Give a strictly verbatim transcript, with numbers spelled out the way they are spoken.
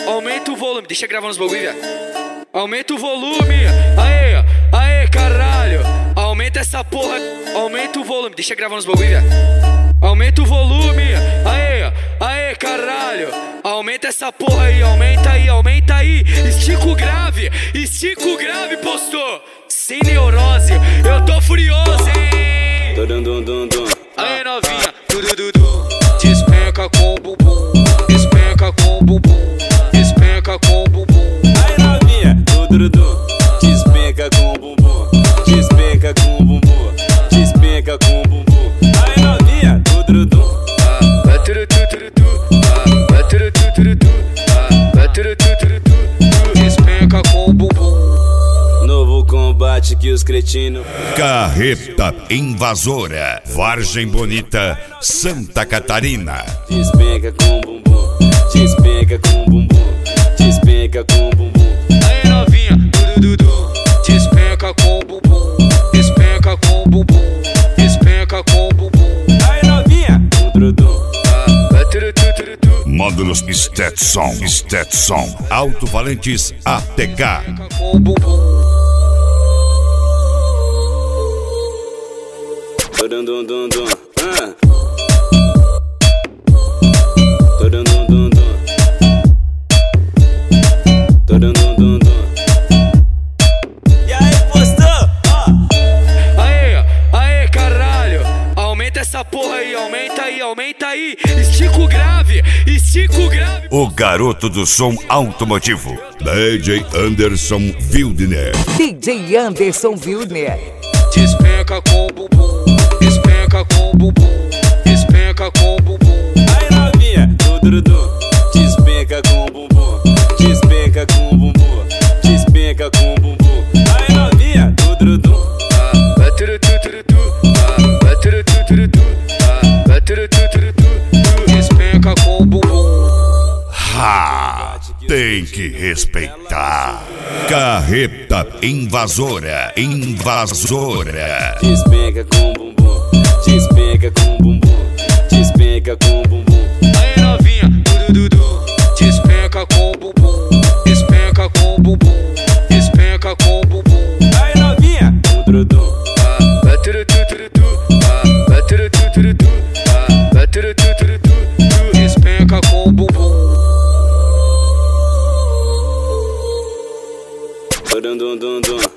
Aumenta o volume, deixa gravando os bagulho, viado. Aumenta o volume, aê, aê, caralho. Aumenta essa porra, aumenta o volume, deixa gravando os bagulho, viado. Aumenta o volume, aê, aê, caralho. Aumenta essa porra aí, aumenta aí, aumenta aí. Estica o grave, estica o grave, postou. Sem neurose, eu tô furioso, hein. Aê, novinha, dudududu. Despenca com o bumbum, despenca com o bumbum, despenca com o bumbum. Aê, novinha, dudududu. Despenca com o bumbum, despenca com o bumbum, despenca com o bumbum. Aê, novinha, dudududu. Vai turutu turutu, vai turutu turutu, vai turutu turutu. Despenca com o bumbum. Novo combate que os cretinos. Carreta Invasora, Vargem Bonita, Santa Catarina. Despenca com o bumbum, despenca com o bumbum, despenca com o bumbum. Aí, novinha, dudududu. Despenca com o bumbum, despenca com o bumbum, despenca com o bumbum. Aí, novinha, dudududu. Vai turutu turutu. Módulos Stetson, Stetson, Alto-Valentes A T K. Com o bumbum. Dum dum dum dum, ah. Dum dum dum dum. Dum dum dum dum. E aí, postou? Ó. Aê, aê, caralho. Aumenta essa porra aí, aumenta aí, aumenta aí. Estica o grave, estica o grave. O garoto do som automotivo, D J Anderson Wildner. D J Anderson Wildner. Despenca com o bumbum, despenca com o bumbum, despenca com o bumbum. Aí, novinha, dudududu. Despenca com o bumbum, despenca com o bumbum, despenca com o bumbum. Aí, novinha, dudududu. Vai turutu turutu, vai turutu turutu, vai turutu turutu. Despenca com o bumbum. Ha! Tem que respeitar. Carreta Invasora, Invasora. Despenca com o bumbum, despenca com o bumbum, despenca com o bumbum. Aí, novinha, dudududu. Despenca com o bumbum, despenca com o bumbum, despenca com o bumbum. Aí, novinha, dudududu. Vai turutu turutu, vai turutu turutu, vai turutu turutu. Despenca com o bumbum. Dum dum dum dum.